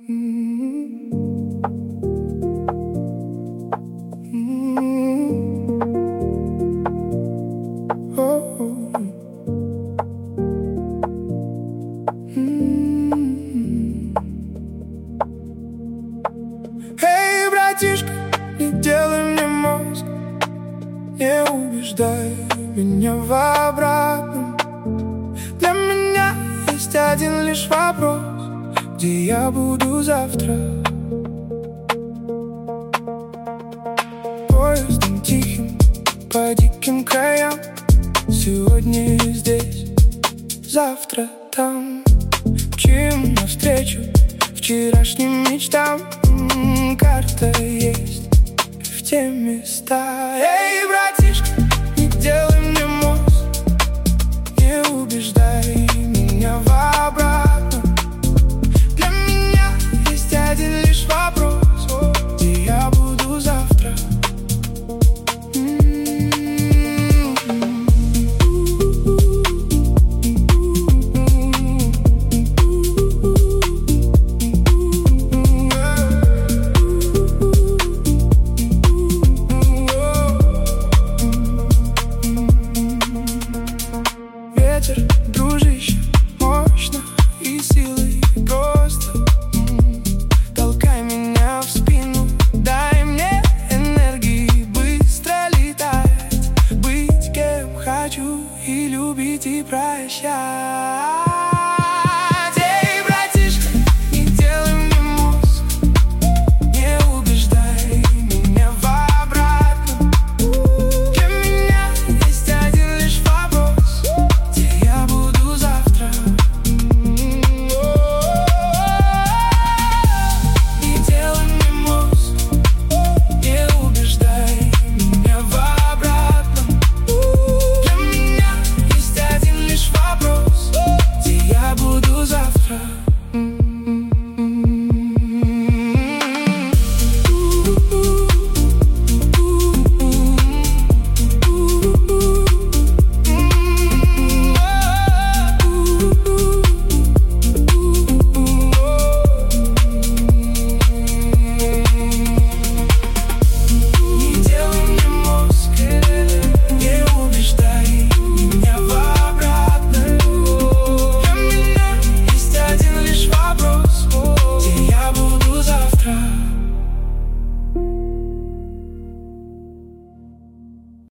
Эй, братишка, не делай мне мозг, не убеждай меня в обратном. Для меня есть один лишь вопрос: где я буду завтра? Поездом тихим по диким краям. Сегодня здесь, завтра там. Мчим навстречу вчерашним мечтам. Карта есть в те места. Эй, братишка, не делай